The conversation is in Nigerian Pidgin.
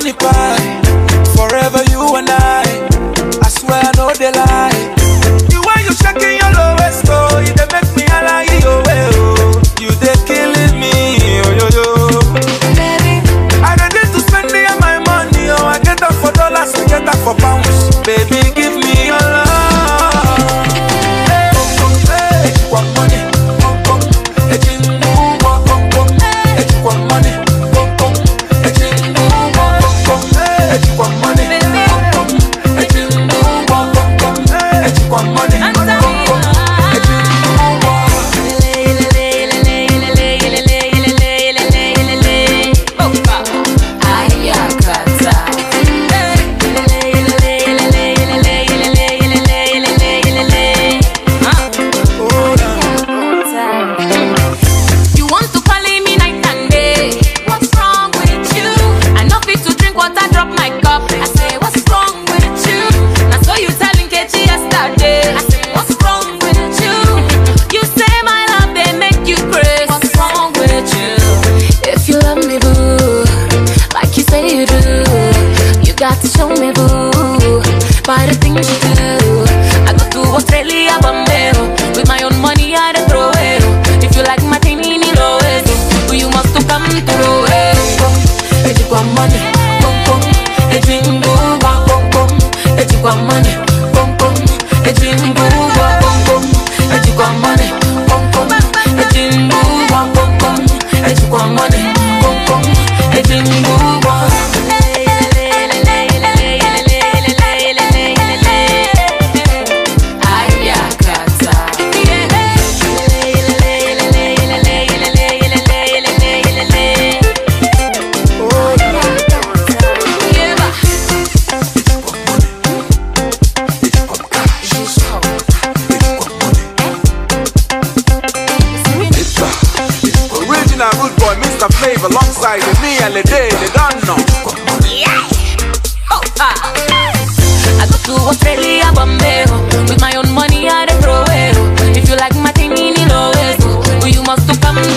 money pie. Forever you and I swear I know they lie. You when you shaking your lowest, oh, you they make me holla your way, oh. You they killing me, oh yo yo. Baby, I don't need to spend me on my money, oh. I get up for dollars, I get up for pounds. Baby, give me your love. Hey, want money, come come. Hey, chindu, come come. Hey, you want money, come come. Hey, chindu, come come. Hey, you want money, come come. Hey, chindu, come come. Hey, you want money, come come. Hey, You want to call me night and day? What's wrong with you? I know fit to drink water, drop my cup. I say, what's wrong with you? Now so you telling Kechi yesterday. I say, what's wrong with you? You say my love they make you crazy. What's wrong with you? If you love me, boo, like you say you do, you got to show me, boo, by the things you do. I go to Australia, Bombay, with my own money I dey throw it. If you like my thing in low it, you must to come through it. If you want money, come come. If you go, come come. If you want money, come come. If you go, come come. If you want money, come come. If you go, come come. If you want money, come come. If you go, original rude boy, Mr. Flavor, alongside with me and the day they don't know. I go to Australia, Bombay, with my own money I dey throw it. If you like my thing in low it, you must to come